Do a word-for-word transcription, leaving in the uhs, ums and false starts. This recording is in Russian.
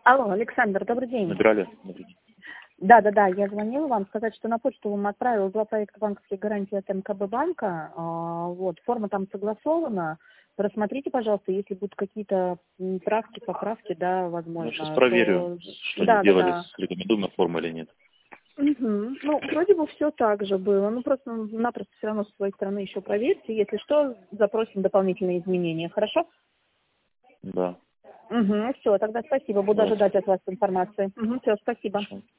Алло, Александр, добрый день. Набирали? Добрый день. Да, да, да, я звонила вам сказать, что на почту вам отправила два проекта банковских гарантий от МКБ банка. А, вот, форма там согласована. Просмотрите, пожалуйста, если будут какие-то м, правки, поправки, да, возможно. Я сейчас проверю, то- что Да, они да, делали да. с рекомендуемой формой или нет. Мгм. Ну, вроде бы все так же было. Ну, просто напросто все равно с своей стороны еще проверьте. Если что, запросим дополнительные изменения. Хорошо? Да. Угу, все, тогда спасибо. Буду Давайте. ожидать от вас информации. Угу, все, спасибо. Хорошо.